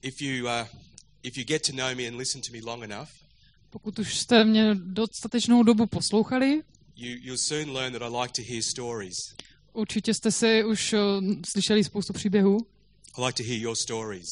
if you get to know me and listen to me long enough, pokud už jste mě dostatečnou dobu poslouchali, you'll soon learn that I like to hear stories. určitě jste si už slyšeli spoustu příběhů. I like to hear your stories.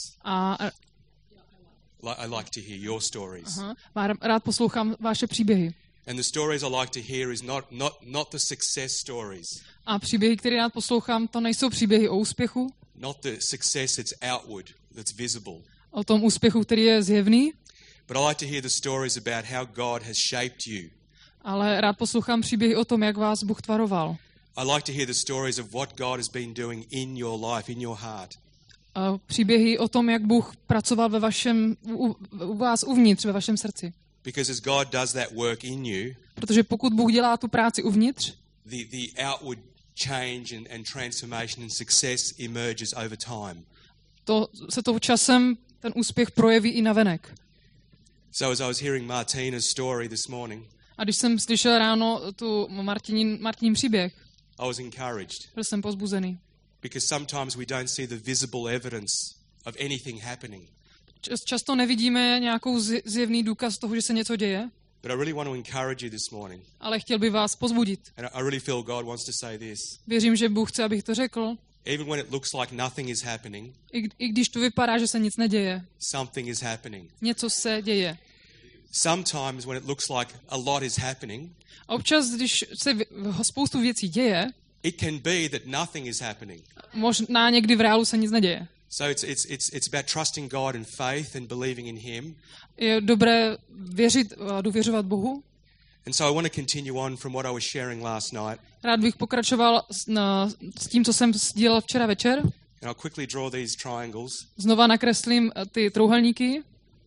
I like to hear your stories. Rád poslouchám vaše příběhy. And the stories I like to hear is not the success stories. A příběhy, které rád poslouchám, to nejsou příběhy o úspěchu. Not the success that's outward, that's visible. O tom úspěchu, který je zjevný. But I like to hear the stories about how God has shaped you. Ale rád poslouchám příběhy o tom, jak vás Bůh tvaroval. I like to hear the stories of what God has been doing in your life, in your heart. Příběhy o tom, jak Bůh pracoval u vás uvnitř, ve vašem srdci. Because as God does that work in you, protože pokud Bůh dělá tu práci uvnitř, the outward change and transformation and success emerges over time. To časem ten úspěch projeví i navenek. So as I was hearing Martina's story this morning, a když jsem slyšel ráno tu Martinin příběh, I was encouraged. Byl jsem povzbuzený. Because sometimes we don't see the visible evidence of anything happening. Často nevidíme nějakou zjevný důkaz toho, že se něco děje. But I really want to encourage you this morning. Ale chtěl bych vás povzbudit. And I really feel God wants to say this. Věřím, že Bůh chce, abych to řekl. Even when it looks like nothing is happening, I když to vypadá, že se nic neděje, something is happening. Něco se děje. Sometimes when it looks like a lot is happening, a občas, když se spoustu věcí děje, it can be that nothing is happening. Možná někdy v reálu se nic neděje. So it's about trusting God in faith and believing in Him. Je dobré věřit a důvěřovat Bohu. And so I want to continue on from what I was sharing last night. Rád bych pokračoval s tím, co jsem sdílel včera večer. And I'll quickly draw these triangles. Znova nakreslím ty trojúhelníky.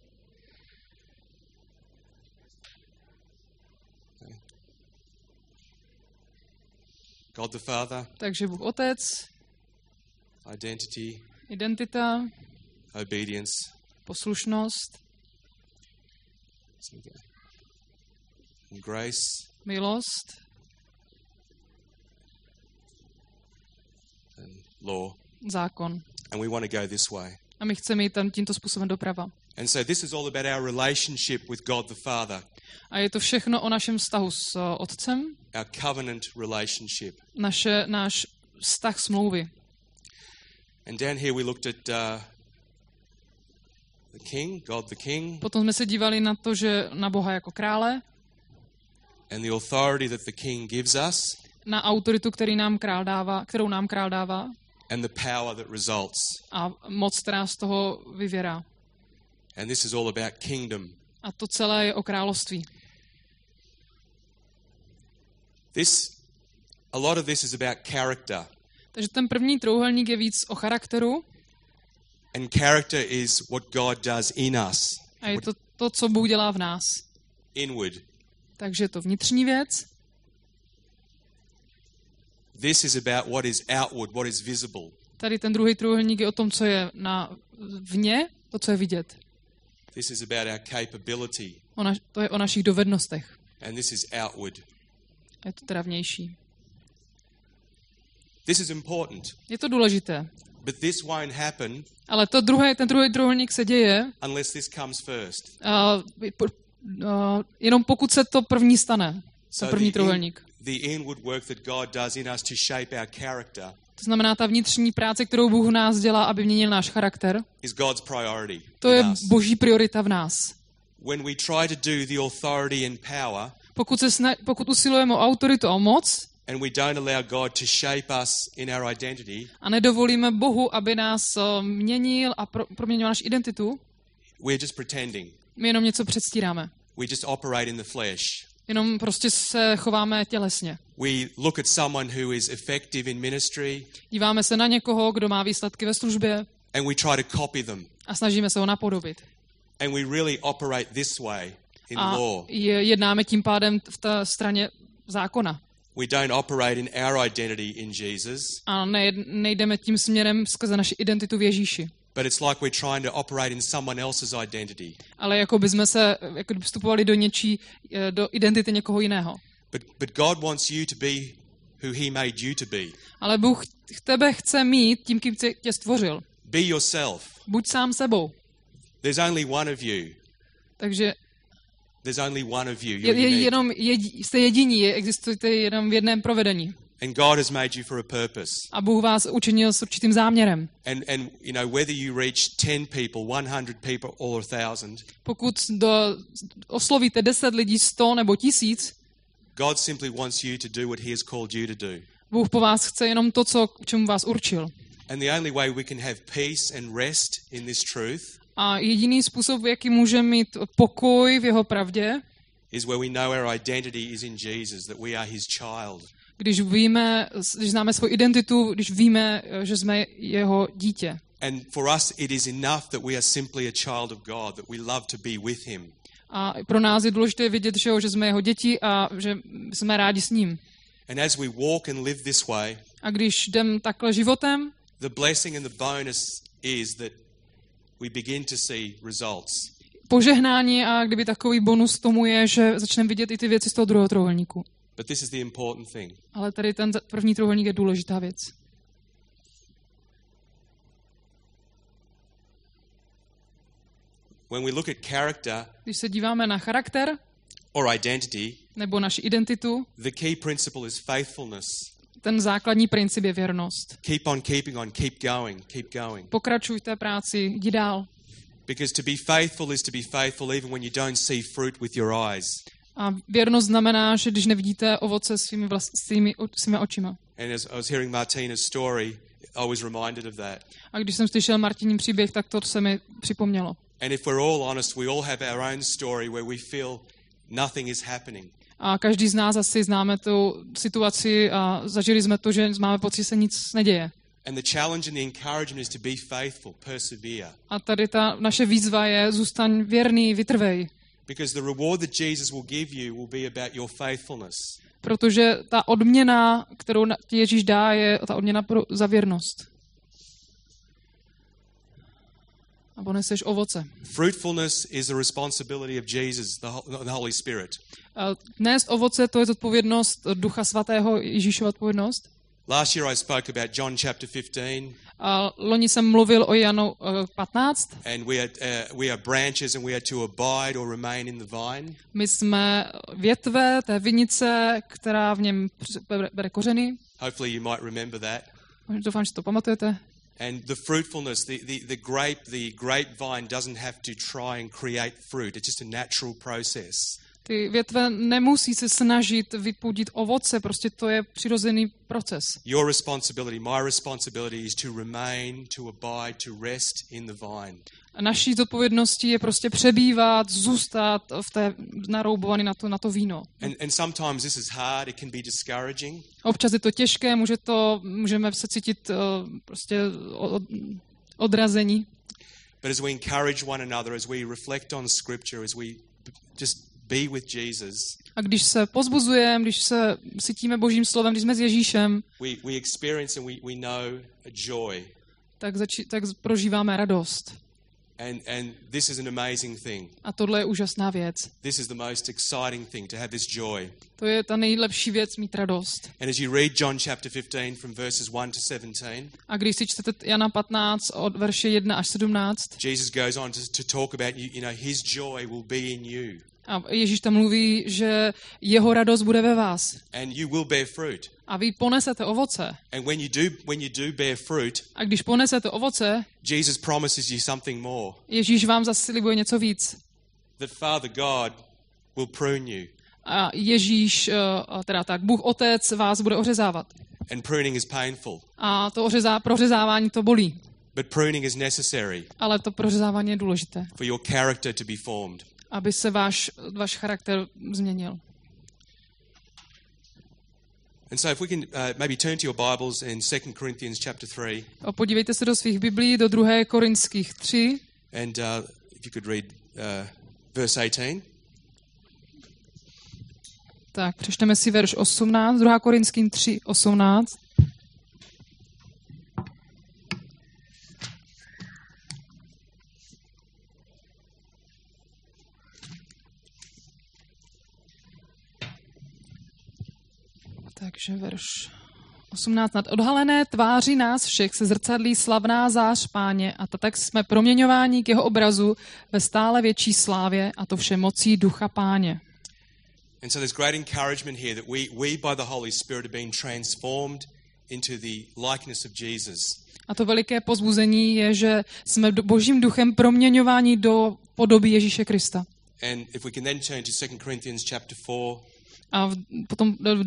God the Father. Takže Bůh Otec. Identity. Identita. Obedience. Poslušnost. And grace. Milost. And law. Zákon. And we want to go this way. A my chceme jít tímto způsobem doprava. And so this is all about our relationship with God the Father. A je to všechno o našem vztahu s Otcem. Our covenant relationship. Náš vztah smlouvy. And down here we looked at the King, God the King. Potom jsme se dívali na to, že na Boha jako krále. And the authority that the King gives us. Na autoritu, kterou nám král dává. And the power that results. A moc, která z toho vyvěrá. And this is all about kingdom. A to celé je o království. A lot of this is about character. Takže ten první trojúhelník je víc o charakteru. And character is what God does in us. A je to, co Bůh dělá v nás. Inward. Takže je to vnitřní věc. This is about what is outward, what is visible. Tady ten druhý trojúhelník je o tom, co je vně, to, co je vidět. This is about our capability. To je o našich dovednostech. And this is outward. Je to teda vnější. This is important. Je to důležité. But this won't happen. Ale ten druhý trojúhelník se děje. Unless this comes first. Jenom pokud se to první stane. Ten první trojúhelník. The inward work that God does in us to shape our character. To znamená ta vnitřní práce, kterou Bůh v nás dělá, aby měnil náš charakter. Is God's priority. To je Boží priorita v nás. When we try to do the authority and power, pokud usilujeme o autoritu a o moc, and we don't allow God to shape us in our identity, a nedovolíme Bohu, aby nás měnil a proměňoval naši identitu, we're just pretending. My jenom něco předstíráme. We just operate in the flesh. Jenom prostě se chováme tělesně. We look at someone who is effective in ministry. Díváme se na někoho, kdo má výsledky ve službě. And we try to copy them. A snažíme se ho napodobit. And we really operate this way in law. Jednáme tím pádem v té straně zákona. We don't operate in our identity in Jesus. A nejdeme tím směrem skrze naši identitu v Ježíši. But it's like we're trying to operate in someone else's identity. Ale jako bychom se vstupovali do identity někoho jiného. But God wants you to be who he made you to be. Ale Bůh tebe chce mít tím, kým tě stvořil. Be yourself. Buď sám sebou. There's only one of you. Takže There's only one of you. You're unique. jste jediní, existujete jenom v jednom provedení. And God has made you for a purpose. A Bůh vás učinil s určitým záměrem. And you know, whether you reach 10 people, 100 people or 1,000, Pokud oslovíte 10 lidí, 100 nebo 1000, God simply wants you to do what he has called you to do. Bůh po vás chce jenom to, k čemu vás určil. And the only way we can have peace and rest in this truth A jediný způsob, jaký můžeme mít pokoj v jeho pravdě, is where we know our identity is in Jesus, that we are his child. když známe svou identitu, když víme, že jsme jeho dítě. And for us it is enough that we are simply a child of God, that we love to be with him. A pro nás je důležité vidět, že jsme jeho děti a že jsme rádi s ním. And as we walk and live this way, A když jdeme takhle životem, the blessing and the bonus is that we begin to see results. požehnání a kdyby takový bonus tomu je, že začneme vidět i ty věci z toho druhého trojúhelníku. But this is the important thing. Ale tady ten první trojúhelník je důležitá věc. When we look at character Když se díváme na charakter or identity, nebo naši identitu, the key principle is faithfulness. ten základní princip je věrnost. Keep on keeping on, keep going, keep going. Pokračuj v té práci, jdi dál. Because to be faithful is to be faithful even when you don't see fruit with your eyes. A věrnost znamená, že když nevidíte ovoce svými očima. And as I was hearing Martina's story, I was reminded of that. A když jsem slyšel Martinin příběh, tak to se mi připomnělo. And if we're all honest, we all have our own story where we feel nothing is happening. A každý z nás asi známe tu situaci a zažili jsme to, že máme pocit, že se nic neděje. And the challenge and the encouragement is to be faithful, persevere. A tady ta naše výzva je zůstaň věrný, vytrvej. Because the reward that Jesus will give you will be about your faithfulness. Protože ta odměna, kterou ti Ježíš dá, je ta odměna za věrnost. A poneseš ovoce. Fruitfulness is the responsibility of Jesus, the Holy Spirit. Nést ovoce, to je zodpovědnost Ducha Svatého, Ježíšova odpovědnost. Last year I spoke about John chapter 15. A loni jsem mluvil o Janu 15. And we are branches and we are to abide or remain in the vine. My jsme větve té vinice, která v něm bere kořeny. Hopefully you might remember that. Doufám, že to pamatujete. And the fruitfulness, the grapevine doesn't have to try and create fruit. It's just a natural process. Ty větve nemusí se snažit vypudit ovoce, prostě to je přirozený proces. Your responsibility, my responsibility is to remain, to abide, to rest in the vine. A naší zodpovědností je prostě přebývat, zůstat naroubovaný na to víno. And sometimes this is hard, it can be discouraging. Občas je to těžké, můžeme se cítit prostě odrazení. But as we encourage one another, as we reflect on Scripture, as we just be with Jesus. A když se pozbuzujeme, když se cítíme Božím slovem, když jsme s Ježíšem, we experience and we know a joy. Tak prožíváme radost. And this is an amazing thing. A tohle je úžasná věc. This is the most exciting thing, to have this joy. To je ta nejlepší věc, mít radost. And as you read John chapter 15 from verses 1 to 17, a když si čtete Jana 15 od verše 1 až 17, Jesus goes on to talk about his joy will be in you. A Ježíš tam mluví, že jeho radost bude ve vás. And you will bear fruit. A vy ponesete ovoce. And when you do bear fruit, a když ponesete ovoce, Jesus promises you something more. Ježíš vám zase slibuje něco víc. That Father God will prune you. A Ježíš, Bůh Otec vás bude ořezávat. And pruning is painful. A to prořezávání to bolí. But pruning is necessary. Ale to prořezávání je důležité. For your character to be formed. Aby se váš charakter změnil. And so if we can maybe turn to your Bibles in 2 Corinthians chapter 3. A podívejte se do svých Biblií do 2. Korinských 3. And if you could read verse 18. Tak, přečteme si verš 18, 2. Korinským 3, 18. Takže verš 18. Nad odhalené tváři nás všech se zrcadlí slavná zář Páně a tak jsme proměňováni k jeho obrazu ve stále větší slávě a to vše mocí ducha Páně. And so there's great encouragement here that we by the Holy Spirit are being transformed into the likeness of Jesus. A to veliké povzbuzení je, že jsme Božím duchem proměňováni do podoby Ježíše Krista. And if we can then turn to 2 Corinthians chapter 4 A potom v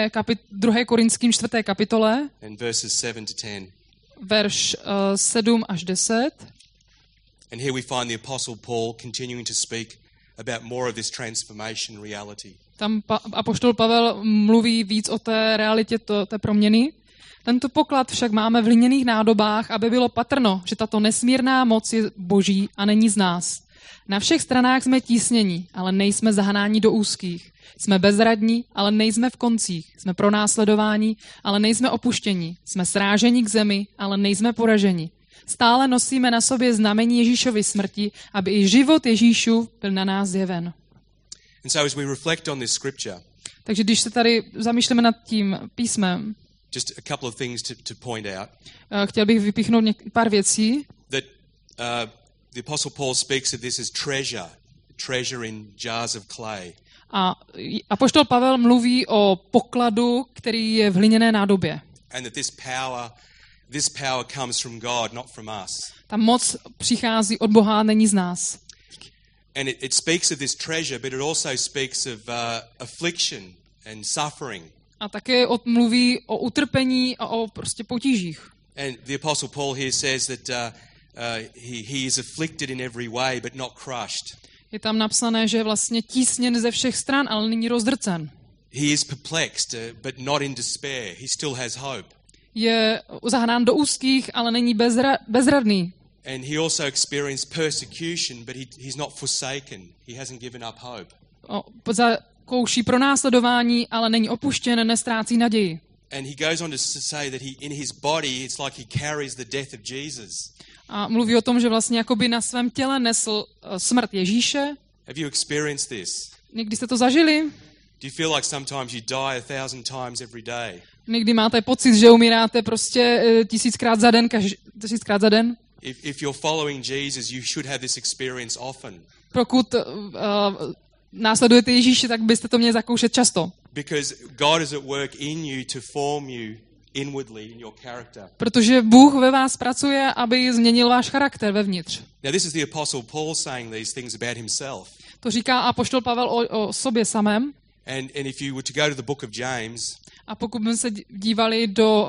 2. Korinským 4. kapitole, and verses 7 to 10. verš 7 až 10. And here we find the Apostle Paul continuing to speak about more of this transformation reality. Tam apoštol Pavel mluví víc o té realitě té proměny. Tento poklad však máme v hliněných nádobách, aby bylo patrno, že tato nesmírná moc je Boží a není z nás. Na všech stranách jsme tísnění, ale nejsme zahnáni do úzkých. Jsme bezradní, ale nejsme v koncích. Jsme pronásledováni, ale nejsme opuštěni. Jsme sráženi k zemi, ale nejsme poraženi. Stále nosíme na sobě znamení Ježíšovy smrti, aby i život Ježíšův byl na nás zjeven. And so as we reflect on this scripture, Takže když se tady zamýšlíme nad tím písmem, just a couple of things to point out. Chtěl bych vypíchnout pár věcí. That the Apostle Paul speaks of this as treasure in jars of clay. A apoštol Pavel mluví o pokladu, který je v hliněné nádobě. And that this power comes from God, not from us. Ta moc přichází od Boha, není z nás. And it speaks of this treasure, but it also speaks of affliction and suffering. A také mluví o utrpení a o prostě potížích. And the Apostle Paul here says that he is afflicted in every way, but not crushed. Je tam napsané, že je vlastně tísněn ze všech stran, ale není rozdrcen. He is perplexed, but not in despair. He still has hope. Je zahnán do úzkých, ale není bezradný. And he also experienced persecution, but he's not forsaken. He hasn't given up hope. Zakouší pronásledování, ale není opuštěn, nestrácí naději. And he goes on to say that in his body it's like he carries the death of Jesus. A mluví o tom, že vlastně jakoby na svém těle nesl smrt Ježíše. Have you experienced this? Někdy jste to zažili? Do you feel like sometimes you die 1,000 times every day? Někdy máte pocit, že umíráte prostě 1000krát za den, 1000krát za den? If you're following Jesus, you should have this experience often. Pokud následujete Ježíše, tak byste to měli zakoušet často. Because God is at work in you to form you inwardly in your character. Protože Bůh ve vás pracuje, aby změnil váš charakter vevnitř. Now this is the Apostle Paul saying these things about himself. To říká apoštol Pavel o sobě samém. And if you were to go to the book of James, a pokud bychom se dívali do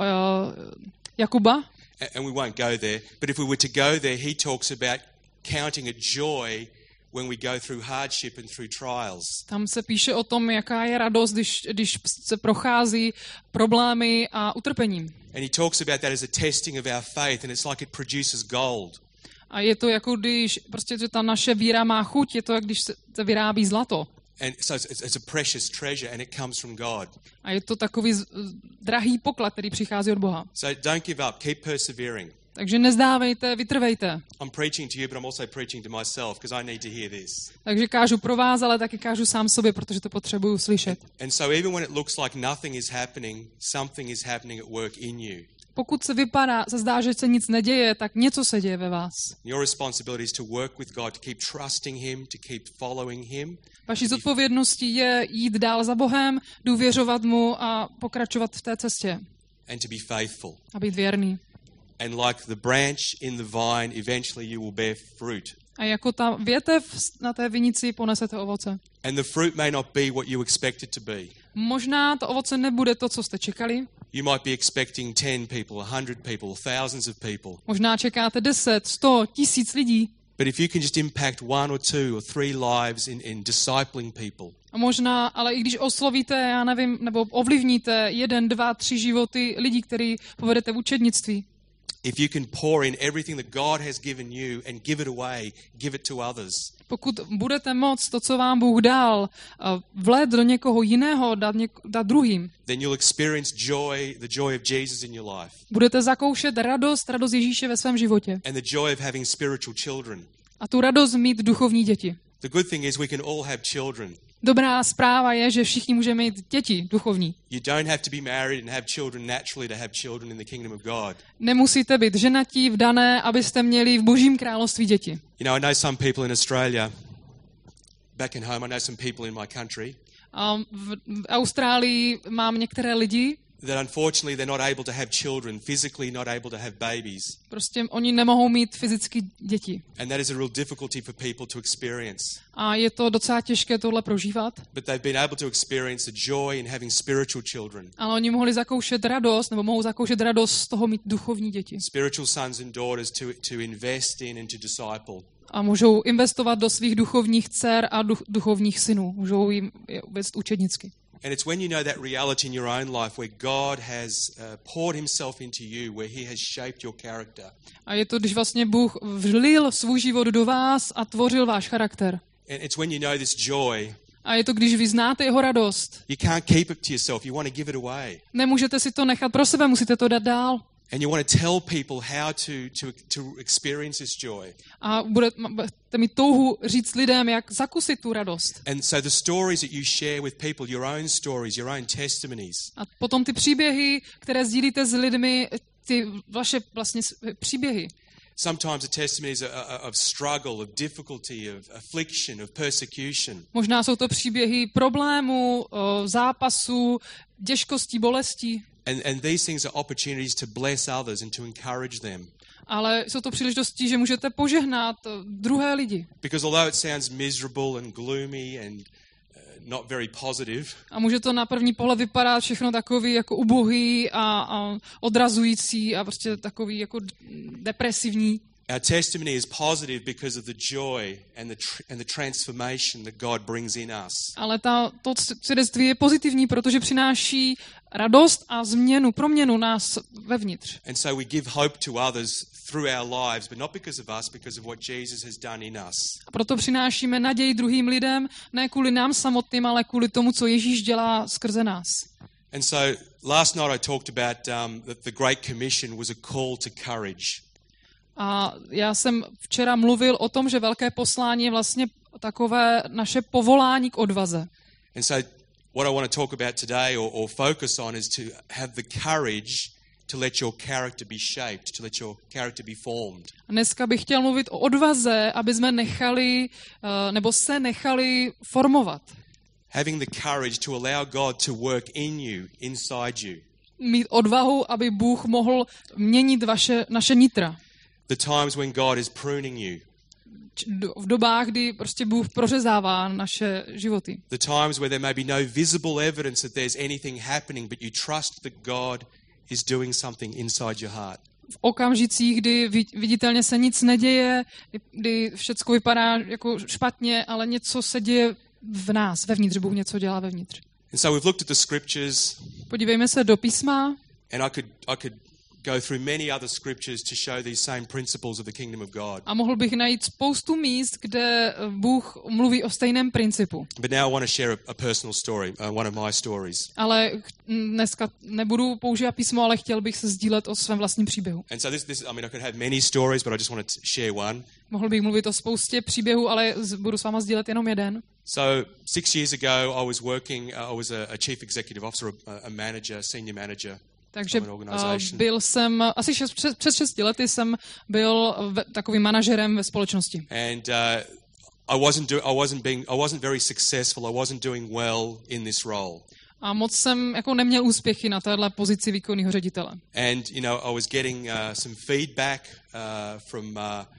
Jakuba, and we won't go there, but if we were to go there, he talks about counting it joy when we go through hardship and through trials. Tam se píše o tom, jaká je radost, když se prochází problémy a utrpením. And he talks about that as a testing of our faith, and it's like it produces gold. A je to jako když prostě že ta naše víra má chuť, je to jak když se vyrábí zlato. And so it's a precious treasure, and it comes from God. A je to takový drahý poklad, který přichází od Boha. So don't give up, keep persevering. Takže nezdávejte, vytrvejte. I'm preaching to you, but I'm also preaching to myself because I need to hear this. Takže kážu pro vás, ale taky kážu sám sobě, protože to potřebuju slyšet. And so even when it looks like nothing is happening, something is happening at work in you. Pokud se zdá, že se nic neděje, tak něco se děje ve vás. Your responsibility is to work with God, to keep trusting him, to keep following him. Vaší zodpovědností je jít dál za Bohem, důvěřovat mu a pokračovat v té cestě. And to be faithful. A být věrný. And like the branch in the vine, eventually you will bear fruit. A jako ta větev na té vinici ponesete ovoce. And the fruit may not be what you expect it to be. Možná to ovoce nebude to, co jste čekali. You might be expecting 10 people, 100 people, thousands of people. Možná čekáte 10, 100, 1000 lidí. But if you can just impact 1 or 2 or 3 lives in discipling people. A možná, ale i když oslovíte, já nevím, nebo ovlivníte 1, 2, 3 životy lidí, který povedete v učednictví. If you can pour in everything that God has given you and give it away, give it to others. Pokud budete moct to, co vám Bůh dal, vlet do někoho jiného, dát druhým. Then you'll experience joy, the joy of Jesus in your life. Budete zakoušet radost Ježíše ve svém životě. And the joy of having spiritual children. A tu radost mít duchovní děti. The good thing is we can all have children. Dobrá zpráva je, že všichni můžeme mít děti duchovní. You don't have to be married and have children naturally to have children in the kingdom of God. Nemusíte být ženatí, vdané, abyste měli v Božím království děti. You know, I know some people in Australia, back in home, I know some people in my country, A v Austrálii mám některé lidi, that unfortunately they're not able to have children, physically not able to have babies. prostě oni nemohou mít fyzicky děti. And that is a real difficulty for people to experience. A je to docela těžké tohle prožívat. But they've been able to experience the joy in having spiritual children. Ale oni mohli zakoušet radost, nebo mohou zakoušet radost z toho mít duchovní děti. Spiritual sons and daughters to invest in and to disciple. A můžou investovat do svých duchovních dcer a duchovních synů. Můžou jim je vést učednicky. And it's when you know that reality in your own life where God has poured himself into you, where he has shaped your character. A je to, když vlastně Bůh vlil svůj život do vás a tvořil váš charakter. And it's when you know this joy. A je to, když vy znáte jeho radost. You can't keep it to yourself. You want to give it away. Nemůžete si to nechat pro sebe, musíte to dát dál. And you want to tell people how to experience this joy. A budete mít touhu říct lidem, jak zakusit tu radost. And so the stories that you share with people, your own stories, your own testimonies. A potom ty příběhy, které sdílíte s lidmi, ty vaše vlastně příběhy. Sometimes the testimonies of struggle, of difficulty, of affliction, of persecution. Možná jsou to příběhy problémů, zápasů, těžkostí, bolestí. And these things are opportunities to bless others and to encourage them. Ale jsou to příležitosti, že můžete požehnat druhé lidi. Because although it sounds miserable and gloomy and not very positive, a může to na první pohled vypadat všechno takový jako ubohý a odrazující a prostě takový jako depresivní. Our testimony is positive because of the joy and the transformation that God brings in us. Ale to svědectví je pozitivní, protože přináší radost a proměnu nás vevnitř. And so we give hope to others through our lives, but not because of us, because of what Jesus has done in us. A proto přinášíme naději druhým lidem, ne kvůli nám samotným, ale kvůli tomu, co Ježíš dělá skrze nás. And so last night I talked about that the Great Commission was a call to courage. A já jsem včera mluvil o tom, že velké poslání je vlastně takové naše povolání k odvaze. And so what I want to talk about today or focus on is to have the courage to let your character be shaped, to let your character be formed. Dneska bych chtěl mluvit o odvaze, aby jsme se nechali formovat. Having the courage to allow God to work in you, inside you. Mít odvahu, aby Bůh mohl měnit naše nitra. The times when God is pruning you. V dobách, kdy prostě Bůh prořezává naše životy. The times where there may be no visible evidence that there's anything happening, but you trust that God is doing something inside your heart. V okamžicích, kdy viditelně se nic neděje, kdy všecko vypadá jako špatně, ale něco se děje v nás, vevnitř, Bůh něco dělá vevnitř. And so we've looked at the scriptures. Podívejme se do písma. And I could go through many other scriptures to show these same principles of the kingdom of God. A mohl bych najít spoustu míst, kde Bůh mluví o stejném principu. But now I want to share a personal story, one of my stories. Ale dneska nebudu používat písmo, ale chtěl bych se sdílet o svém vlastním příběhu. And so I could have many stories, but I just want to share one. Mohl bych mluvit o spoustě příběhů, ale budu s váma sdílet jenom jeden. So 6 years ago I was working, I was a chief executive officer, a manager, senior manager. Takže byl jsem, asi před 6 lety jsem byl takovým manažerem ve společnosti. And I wasn't very successful. I wasn't doing well in this role. A moc jsem jako neměl úspěchy na téhle pozici výkonného ředitele. And I was getting some feedback from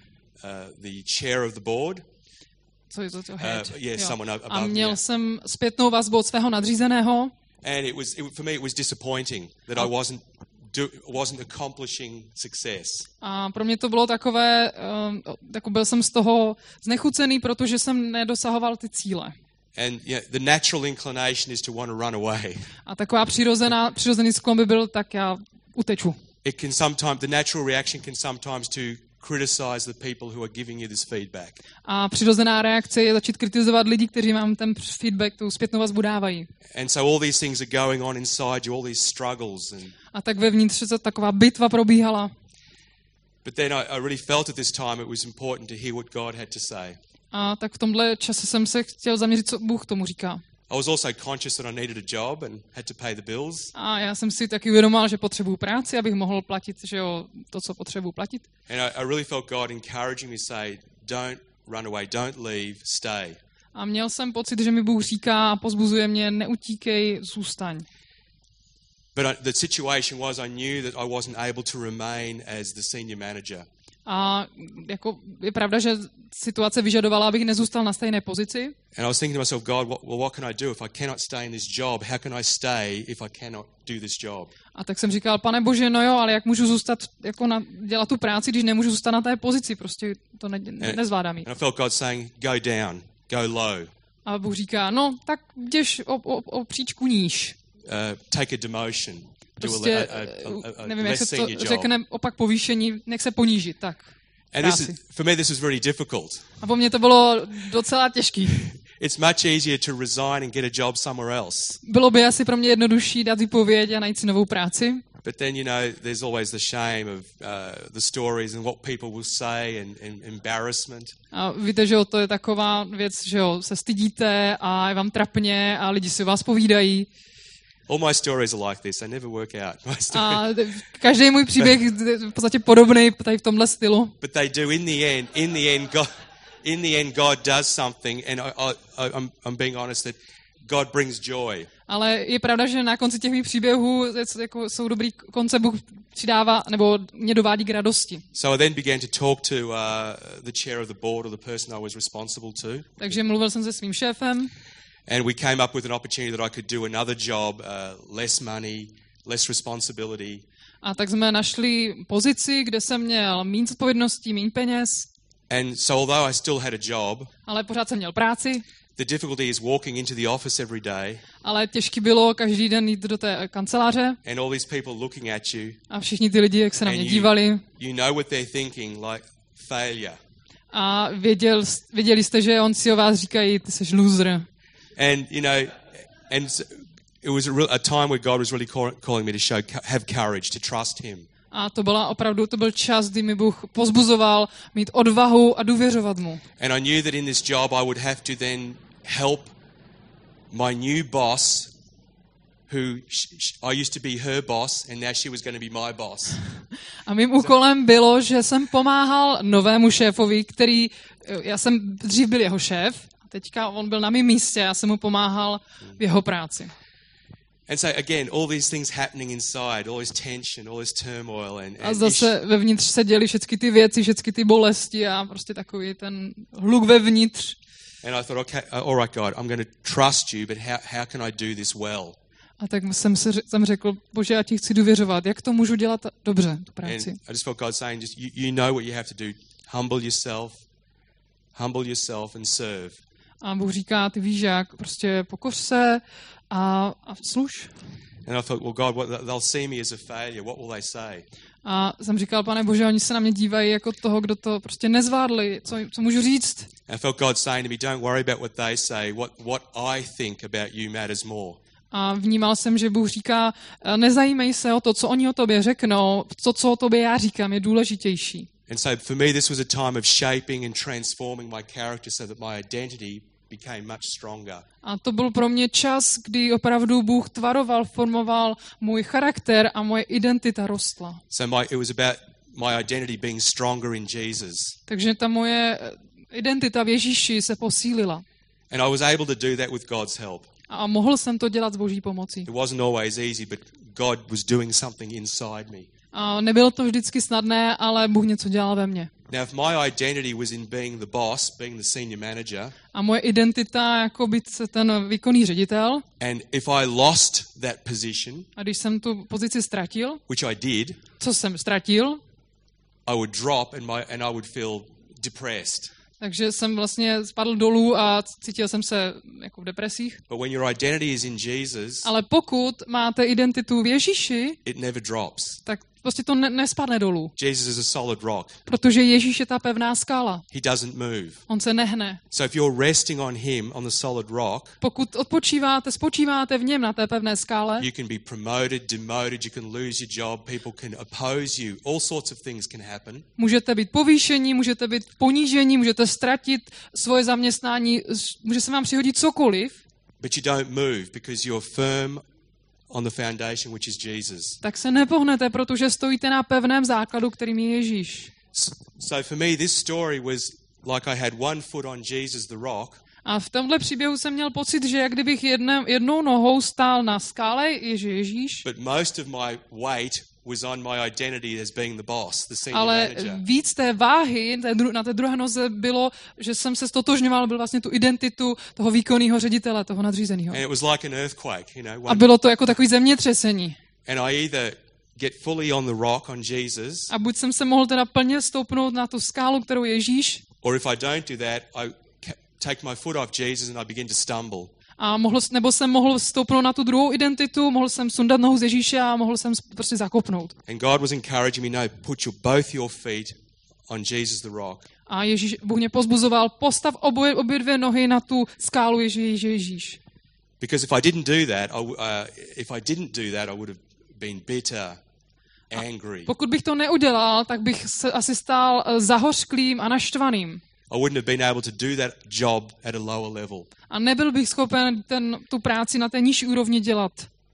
the chair of the board. Co je to head? Someone above. A měl jsem zpětnou vazbu od svého nadřízeného. And for me it was disappointing that I wasn't accomplishing success. A pro mě to bylo takové, byl jsem z toho znechucený, protože jsem nedosahoval ty cíle. And the natural inclination is to want to run away. A taková přirozený sklon by byl, tak já uteču. The natural reaction can sometimes to criticize the people who are giving you this feedback. A přirozená reakce je začít kritizovat lidi, kteří vám ten feedback, tu zpětnou vazbu dávají. And so all these things are going on inside you, all these struggles a tak vevnitř se taková bitva probíhala. But then I really felt at this time it was important to hear what God had to say. A tak v tomhle čase jsem se chtěl zaměřit, co Bůh tomu říká. I was also conscious that I needed a job and had to pay the bills. A já jsem si taky uvědomoval, že potřebuju práci, abych mohl platit, že jo, to, co potřebuju platit. And I really felt God encouraging me, say, don't run away, don't leave, stay. A měl jsem pocit, že mi Bůh říká a pozbuzuje mě, neutíkej, zůstaň. But the situation was I knew that I wasn't able to remain as the senior manager. A jako je pravda, že situace vyžadovala, abych nezůstal na stejné pozici. And I was thinking to myself, God, what can I do if I cannot stay in this job? How can I stay if I cannot do this job? A tak jsem říkal, Pane Bože, no jo, ale jak můžu zůstat, jako dělat tu práci, když nemůžu zůstat na té pozici, prostě to nezvládám jít. And I felt God saying, go down, go low. A Bůh říká, no tak jdeš o příčku níž. Take a demotion. Prostě, nevím, jak se to řekne, opak povýšení, nech se ponížit, tak. And for me this was very difficult. A po mně to bylo docela těžký. It's much easier to resign and get a job somewhere else. Bylo by asi pro mě jednodušší dát výpověď a najít si novou práci. But then, you know, there's always the shame of the stories and what people will say and embarrassment. A víte, že jo, to je taková věc, že jo, se stydíte a je vám trapně a lidi si vás povídají. All my stories are like this. They never work out. A každý můj příběh je v podstatě podobný tady v tomhle stylu. But they do in the end, God does something, and I'm being honest that God brings joy. Ale je pravda, že na konci těch mých příběhů jako jsou dobrý konce, Bůh přidává nebo mě dovádí k radosti. So I then began to talk to the chair of the board or the person I was responsible to. Takže mluvil jsem se svým šéfem. And we came up with an opportunity that I could do another job, less money, less responsibility. A tak jsme našli pozici, kde jsem měl méně zodpovědností, méně peněz. And so although I still had a job, ale pořád jsem měl práci. The difficulty is walking into the office every day. Ale těžký bylo každý den jít do té kanceláře. And all these people looking at you. A všichni ty lidi, jak se na mě dívali. You know what they're thinking, like failure. A věděli jste, že on si o vás říkají, ty jsi loser. And you know, it was a time where God was really calling me to have courage, to trust him. A to byl čas, kdy mi Bůh pozbuzoval mít odvahu a důvěřovat mu. And I knew that in this job I would have to then help my new boss, who I used to be her boss, and now she was going to be my boss. A mým úkolem bylo, že jsem pomáhal novému šéfovi, já jsem dřív byl jeho šéf, a teďka on byl na mém místě, já jsem mu pomáhal v jeho práci. And so again, all these things happening inside, all this tension, all this turmoil a zase vevnitř se děly všechny ty věci, všechny ty bolesti a prostě takový ten hluk vevnitř. And I thought, okay, all right, God, I'm going to trust you, but how can I do this well? A tak jsem řekl, Bože, já ti chci důvěřovat. Jak to můžu dělat dobře, tu práci? And I just felt God saying, just you know what you have to do. Humble yourself and serve. A Bůh říká, ty víš jak, prostě pokoř se a služ. And I thought, well, God, they'll see me as a failure. What will they say? A jsem říkal, Pane Bože, oni se na mě dívají jako toho, kdo to prostě nezvládli. Co můžu říct? I felt God saying to me, don't worry about what they say. What I think about you matters more. A vnímal jsem, že Bůh říká, nezajímej se o to, co oni o tobě řeknou, co o tobě já říkám, je důležitější. And so for me this was a time of shaping and transforming my character so that my identity became much stronger. A to byl pro mě čas, kdy opravdu Bůh tvaroval, formoval můj charakter a moje identita rostla. So it was about my identity being stronger in Jesus. Takže ta moje identita v Ježíši se posílila. And I was able to do that with God's help. A mohl jsem to dělat s Boží pomocí. It wasn't always easy, but God was doing something inside me. A nebylo to vždycky snadné, ale Bůh něco dělal ve mně. Now, if my identity was in being the boss, being the senior manager, a moje identita jako být ten výkonný ředitel, and if I lost that position, a když jsem tu pozici ztratil, which I did, co jsem ztratil, I would drop and I would feel depressed. Takže jsem vlastně spadl dolů a cítil jsem se jako v depresích. But when your identity is in Jesus, ale pokud máte identitu v Ježíši, it never drops. Tak prostě to nespadne dolů. Jesus is a solid rock. Protože Ježíš je ta pevná skála. He doesn't move. On se nehne. So if you're resting on him, on the solid rock, Pokud spočíváte v něm na té pevné skále, you can be promoted, demoted, you can lose your job, people can oppose you, all sorts of things can happen. můžete být povýšení, můžete být ponížení, můžete ztratit svoje zaměstnání, může se vám přihodit cokoliv, But you don't move because you're firm on the foundation, which is Jesus. tak se nepohnete, protože stojíte na pevném základu, kterým je Ježíš. So for me, this story was like I had one foot on Jesus, the rock, A v tomhle příběhu jsem měl pocit, že jak kdybych jednou nohou stál na skále, Ježíš, but most of my weight was on my identity as being the boss, the senior ale manager. víc té váhy na té druhé noze bylo, že jsem se stotožňoval, byl vlastně tu identitu toho výkonného ředitele, toho nadřízeného. And it was like an earthquake, A bylo to jako takový zemětřesení. and I either get fully on the rock, on Jesus, A buď jsem se mohl teda plně stoupnout na tu skálu, kterou je Ježíš, or if I don't do that, I take my foot off Jesus and I begin to stumble. nebo jsem mohl stoupnout na tu druhou identitu, mohl jsem sundat nohu z Ježíše a mohl jsem prostě zakopnout. And God was encouraging me, no, put both your feet on Jesus the rock. A Bůh mě pozbuzoval, postav obě dvě nohy na tu skálu Ježíš. Because if I didn't do that, I would have been bitter, angry. Pokud bych to neudělal, tak bych se asi stál zahořklým a naštvaným. I wouldn't have been able to do that job at a lower level. A nebyl bych schopen tu práci na té nižší úrovni dělat.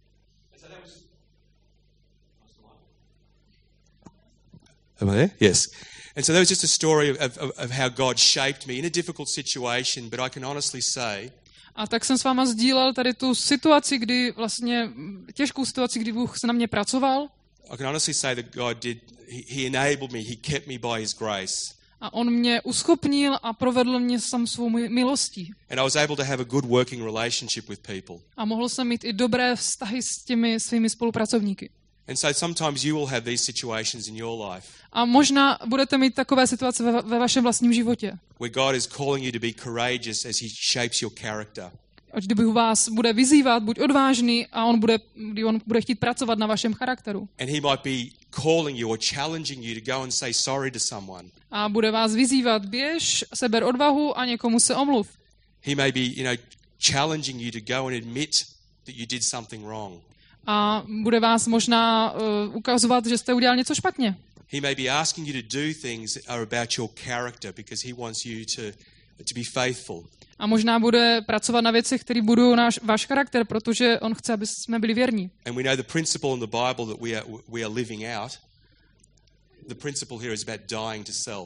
Am I there? Yes. And so that was just a story of how God shaped me in a difficult situation, but I can honestly say A tak jsem s váma sdílel tady tu situaci, kdy vlastně těžkou situaci, kdy Bůh se na mě pracoval. I can honestly say that God did, he enabled me, he kept me by his grace. A on mě uschopnil a provedl mě sam svou milostí. And I was able to have a good working relationship with people. A mohl jsem mít i dobré vztahy s těmi svými spolupracovníky. And so sometimes you will have these situations in your life A možná budete mít takové situace ve vašem vlastním životě. where God is calling you to be courageous as he shapes your character. Až kdyby vás bude vyzývat, buď odvážný a on bude chtít pracovat na vašem charakteru. And he might be calling you or challenging you to go and say sorry to someone. A bude vás vyzývat, běž, seber odvahu a někomu se omluv. He may be, challenging you to go and admit that you did something wrong. A bude vás možná ukazovat, že jste udělal něco špatně. He may be asking you to do things that are about your character because he wants you to be faithful. A možná bude pracovat na věcech, které budou váš charakter, protože on chce, aby jsme byli věrní. And we know the principle in the Bible that we are living out. The principle here is about dying to self.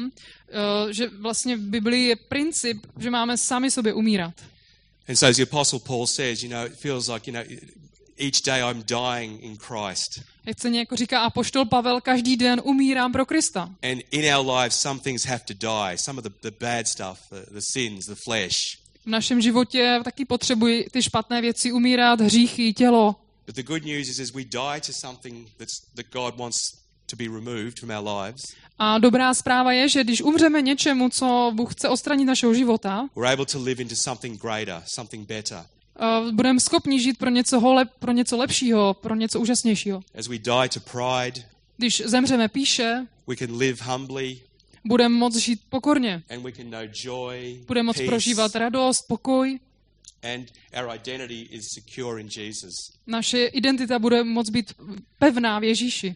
Že vlastně v Biblii je princip, že máme sami sobě umírat. And so as the Apostle Paul says, it feels like, each day I'm dying in Christ. Jak se jako říká apoštol Pavel, každý den umírám pro Krista. And in our lives some things have to die. Some of the bad stuff, the sins, the flesh. V našem životě taky potřebují ty špatné věci umírat, hříchy, tělo. But the good news is we die to something that God wants to be removed from our lives. A dobrá zpráva je, že když umřeme něčemu, co Bůh chce odstranit našeho života, We're able to live into something greater, something better. Budeme schopni žít pro něco lepšího, pro něco úžasnějšího. As we die to pride, Když zemřeme píše, we can live humbly budeme moct žít pokorně. and we can know joy, Budeme moct peace, prožívat radost, pokoj. and our identity is secure in Jesus. Naše identita bude moct být pevná v Ježíši.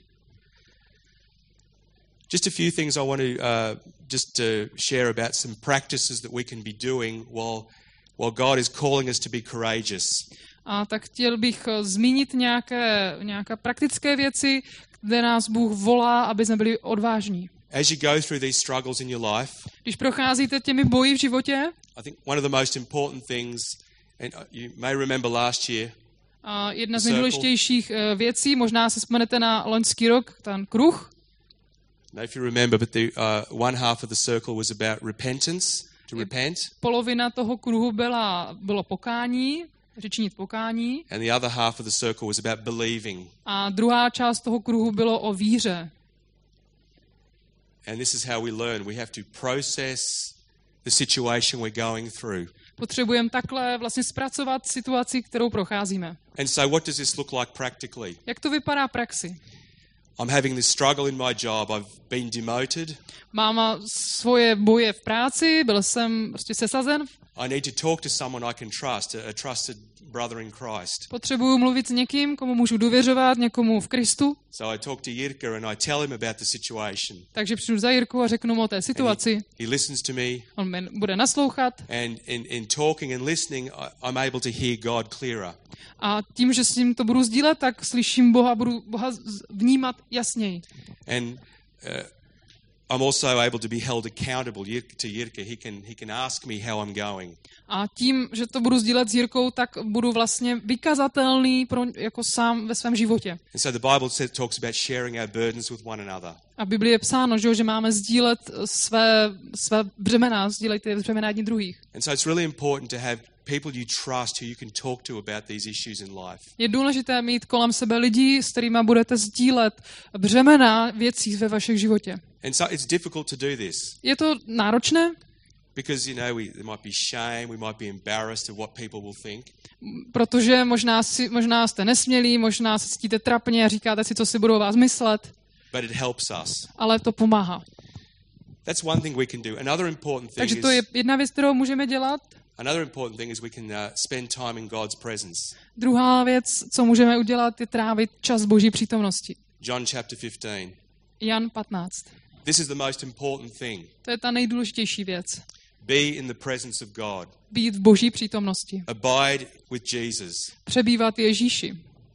Just a few things I want to share about some practices that we can be doing while God is calling us to be courageous. A tak chtěl bych zmínit nějaké praktické věci, kde nás Bůh volá, aby jsme byli odvážní. As you go through these struggles in your life, Když procházíte těmi boji v životě, I think one of the most important things, and you may remember last year, a jedna z nejdůležitějších věcí, možná si vzpomenete na loňský rok, ten kruh. know if you remember, but the one half of the circle was about repentance, to repent, Polovina toho kruhu bylo pokání, řečnit pokání, and the other half of the circle was about believing. a druhá část toho kruhu bylo o víře. And this is how we learn. We have to process the situation we're going through. Potřebujeme takhle vlastně zpracovat situaci, kterou procházíme. And so what does this look like practically? Jak to vypadá v praxi? I'm having this struggle in my job. I've been demoted. Mám svoje boje v práci, byl jsem prostě sesazen. I need to talk to someone I can trust, a trusted brother in Christ. Potřebuju mluvit s někým, komu můžu důvěřovat, někomu v Kristu. So I talk to Jirka and I tell him about the situation. Takže přijdu za Jirku a řeknu mu o té situaci. He listens to me. On mě bude naslouchat. And in talking and listening, I'm able to hear God clearer. A tím, že s ním to budu sdílet, tak slyším Boha, budu Boha vnímat jasněji. And I'm also able to be held accountable to Jirka. He can ask me how I'm going. A tím, že to budu sdílet s Jirkou, tak budu vlastně vykazatelný jako sám ve svém životě. And so the Bible talks about sharing our burdens with one another. A v Biblii je psáno, že máme sdílet své břemena, sdílejte břemena jedni druhých. And so it's really important to have people you trust who you can talk to about these issues in life. Je důležité mít kolem sebe lidi, s kterými budete sdílet břemena věcí ve vašich životě. And so it's difficult to do this. Je to náročné? Because, there might be shame, we might be embarrassed of what people will think. Protože možná jste nesmělí, možná se cítíte trapně a říkáte si, co si budou o vás myslet. But it helps us. Ale to pomáhá. That's one thing we can do. Another important thing Takže to je jedna věc, kterou můžeme dělat. Another important thing is we can spend time in God's presence. Druhá věc, co můžeme udělat, je trávit čas Boží přítomnosti. John chapter 15. Jan 15. This is the most important thing. To je ta nejdůležitější věc. Be in the presence of God. Být v Boží přítomnosti. Abide with Jesus. Přebývat Ježíši.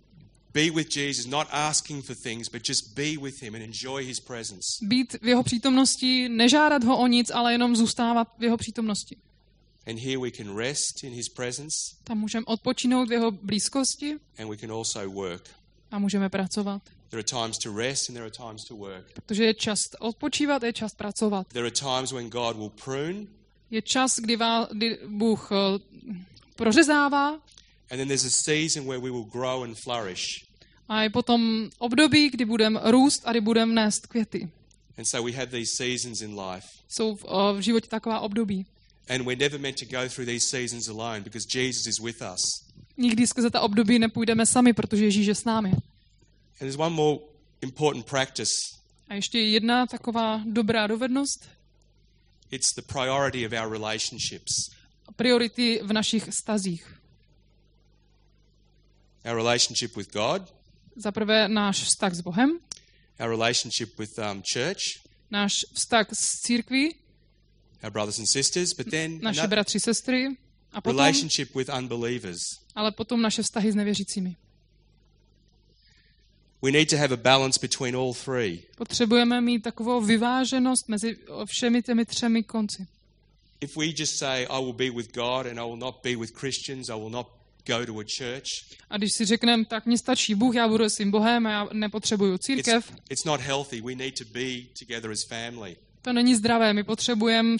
Be with Jesus, not asking for things, but just be with him and enjoy his presence. Být v jeho přítomnosti, nežádat ho o nic, ale jenom zůstávat v jeho přítomnosti. And here we can rest in his presence. Tam můžeme odpočinout v jeho blízkosti. And we can also work. A můžeme pracovat. There are times to rest and there are times to work. Protože je čas odpočívat a je čas pracovat. There are times when God will prune. Je čas, kdy Bůh prořezává. And then there's a season where we will grow and flourish. A je potom období, kdy budeme růst a kdy budeme nést květy. And so we have these seasons in life. Jsou v životě taková období. And we're never meant to go through these seasons alone because Jesus is with us. Nikdy skrze ta období nepůjdeme sami, protože Ježíš je s námi. And there's one more important practice. A ještě jedna taková dobrá dovednost. It's the priority of our relationships. Priority v našich vztazích. Our relationship with God. Za prvé náš vztah s Bohem. Our relationship with church. Náš vztah s církví. Our brothers and sisters, but then naše bratři, sestry. A potom, relationship with unbelievers. Ale potom naše vztahy s nevěřícími. We need to have a balance between all three. Potřebujeme mít takovou vyváženost mezi všemi těmi třemi konci. If we just say I will be with God and I will not be with Christians, I will not go to a church. A když si řekneme, tak mně stačí Bůh, já budu s tím Bohem a já nepotřebuju církev. It's not healthy. We need to be together as family. To není zdravé, my potřebujeme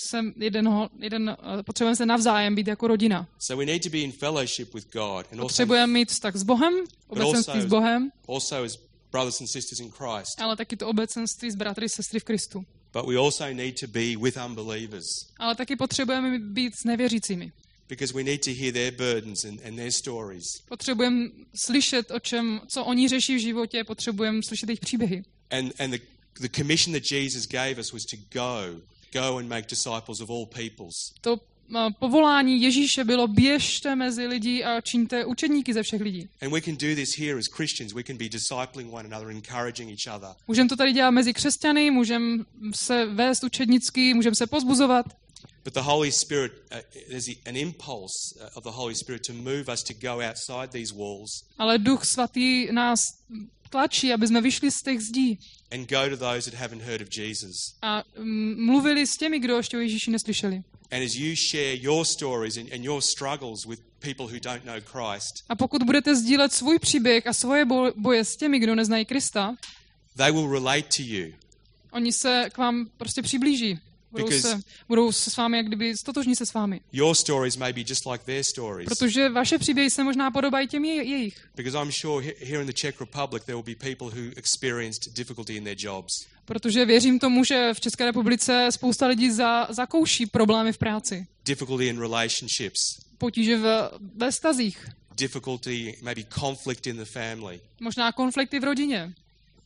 se navzájem být jako rodina. So we need to be in fellowship with God and potřebujeme mít vztah s Bohem, obecenství s Bohem. Also as brothers and sisters in Christ. Ale taky to obecenství s bratry a sestry v Kristu. But we also need to be with unbelievers. Ale taky potřebujeme být s nevěřícími. Because we need to hear their burdens and their stories. Potřebujeme slyšet co oni řeší v životě, potřebujeme slyšet jejich příběhy. And the commission that Jesus gave us was to go and make disciples of all peoples. To povolání Ježíše bylo běžte mezi lidi a čiňte učedníky ze všech lidí. And we can do this here as Christians. We can be discipling one another, encouraging each other. Můžeme to tady dělat mezi křesťany, můžeme se vést učednicky, můžeme se povzbuzovat. But the Holy Spirit, there's an impulse of the Holy Spirit to move us to go outside these walls. Ale Duch Svatý nás tlačí, aby jsme vyšli z těch zdí. And go to those that haven't heard of Jesus. A mluvili s těmi, kdo ještě o Ježíši neslyšeli. And as you share your stories and your struggles with people who don't know Christ. A pokud budete sdílet svůj příběh a svoje boje s těmi, kdo neznají Krista, they will relate to you. Oni se k vám prostě přiblíží. Budou se s vámi, jak kdyby stotožní se s vámi. Your stories may be just like their stories. Protože vaše příběhy se možná podobají těm jejich. Because I'm sure here in the Czech Republic there will be people who experienced difficulty in their jobs. Protože věřím tomu, že v České republice spousta lidí zakouší problémy v práci. Difficulty in relationships. Potíže ve vztazích. Difficulty, maybe conflict in the family. Možná konflikty v rodině.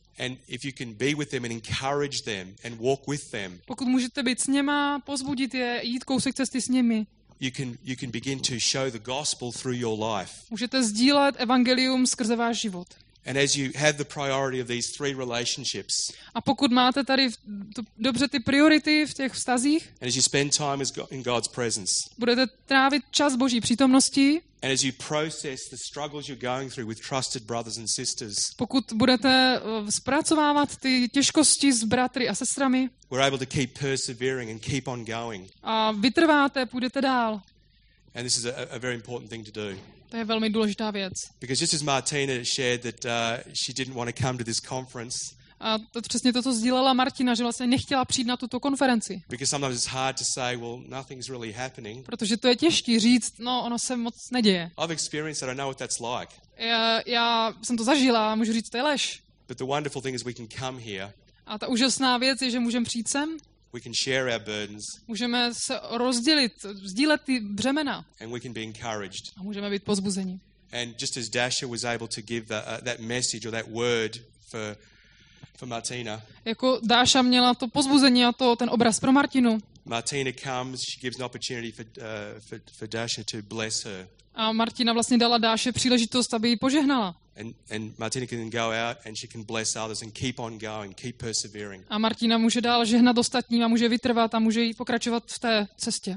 And if you can be with them and encourage them and walk with them, Pokud můžete být s něma, pozbudit je, jít kousek cesty s nimi, you can begin to show the gospel through your life. můžete sdílet evangelium skrze váš život. And as you have the priority of these three relationships, A pokud máte tady dobře ty priority v těch vztazích, and as you spend time in God's presence, budete trávit čas Boží přítomnosti, and as you process the struggles you're going through with trusted brothers and sisters, pokud budete zpracovávat ty těžkosti s bratry a sestrami we're able to keep persevering and keep on going. a vytrváte, půjdete dál. And this is a very important thing to do. To je velmi důležitá věc. Because just as Martina shared that she didn't want to come to this conference, A to přesně to, co sdílela Martina, že vlastně nechtěla přijít na tuto konferenci. because sometimes it's hard to say, well, nothing's really happening. Protože to je těžké říct, no ono se moc neděje. I've experienced it, I know what that's like. Já jsem to zažila a můžu říct, to je lež. But the wonderful thing is we can come here, A ta úžasná věc je, že můžeme přijít sem, we can share our burdens, můžeme se rozdělit, sdílet ty břemena and we can be encouraged. a můžeme být pozbuzeni. And just as Dasha was able to give that message or that word for Martina, Jako Dáša měla to pozbuzení a ten obraz pro Martinu. Martina comes, she gives an opportunity for Dasha to bless her. A Martina vlastně dala Dáše příležitost, aby ji požehnala. And Martina can go out and she can bless others and keep on going, keep persevering. A Martina může dál žehnat ostatním a může vytrvat a může jí pokračovat v té cestě.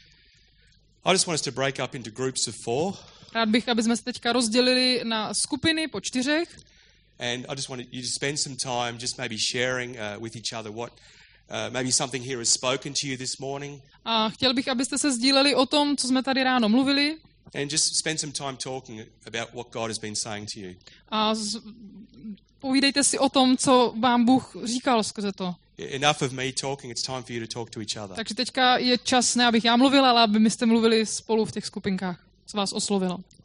I just want us to break up into groups of 4. Rád bych, aby jsme se teďka rozdělili na skupiny po 4. And I just want you to spend some time just maybe sharing with each other what maybe something here has spoken to you this morning. A chtěl bych, abyste se sdíleli o tom, co jsme tady ráno mluvili. And just spend some time talking about what God has been saying to you. A povídejte si o tom, co vám Bůh říkal skrze to. Enough of me talking, it's time for you to talk to each other. Takže teďka je čas, ne abych já mluvila, ale abyste mluvili spolu v těch skupinkách, co vás oslovilo.